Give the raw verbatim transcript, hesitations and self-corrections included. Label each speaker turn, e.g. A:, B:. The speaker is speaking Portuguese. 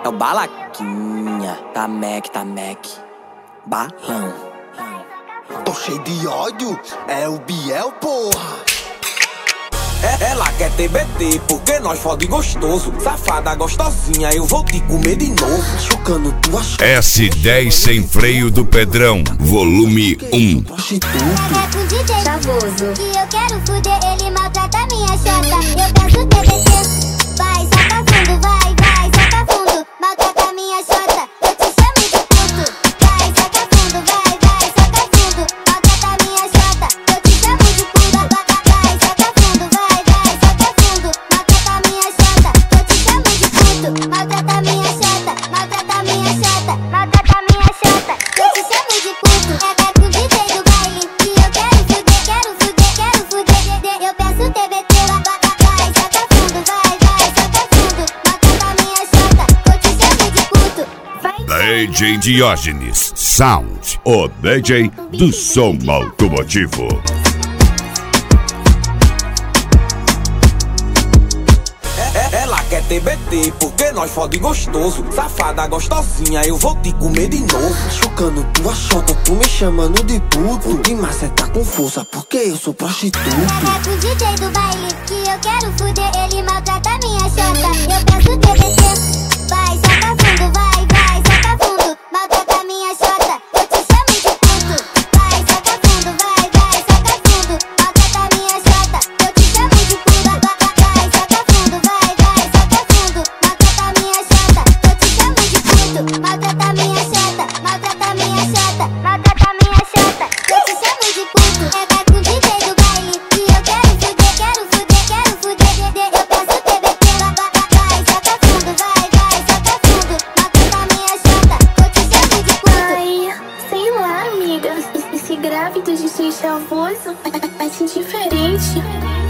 A: É o Balaquinha, tá Mac, tá Mac. Balão.
B: Tô cheio de ódio, é o Biel, porra.
A: É, ela quer T B T, porque nós fode gostoso. Safada gostosinha, eu vou te comer de novo.
B: Chocando tua ch...
C: S dez sem freio do Pedrão, volume um.
B: Prostituto.
D: É com D J Chavoso que eu quero fuder, ele maltrata minha chota. Eu peço T B T, vai, saca fundo, vai, vai, saca fundo. Maltrata minha chota, eu te chamo de puto. Vai, saca fundo, vai, vai, saca fundo. Maltrata minha chota, eu te chamo de puta. Vai, saca fundo, vai, vai, saca fundo. Maltrata minha chota, eu te chamo de puto. Maltrata minha chota, maltrata minha chota, maltrata minha chota, eu te chamo de puto. É com o D J do baile que eu quero fuder, quero fuder, quero fuder. Eu peço T B T, vai, saca fundo, vai, vai, saca fundo. Maltrata minha chota, eu te chamo de puto. Vai.
C: D J Diógenes Sound, o D J do som automotivo.
A: Ela quer T B T, porque nós fode gostoso. Safada gostosinha, eu vou te comer de novo.
B: Chocando tua chota, tu me chamando de puto. De massa tá com força, porque eu sou prostituto.
D: É com o D J do baile que eu quero fuder, ele maltrata minha chota. Eu peço T B T, vai, saca fundo, vai, vai, saca fundo. Maltrata minha chota, eu te chamo de puto. Vai, saca fundo, vai, vai, saca fundo. Maltrata minha chota, eu te chamo de puta. Vai, saca fundo, vai, vai, saca fundo. Maltrata minha chota, eu te chamo de puto. Maltrata minha chota, maltrata minha chota, maltrata minha chota, eu te chamo de puto. É com o D J do baile que eu quero fuder, quero fuder, quero fuder. Eu peço T B T, vai, saca fundo, vai, vai, saca fundo. Maltrata minha chota, eu te chamo de puto.
E: Ai, sei lá, amiga. Esse grávido de ser chavoso vai ser diferente.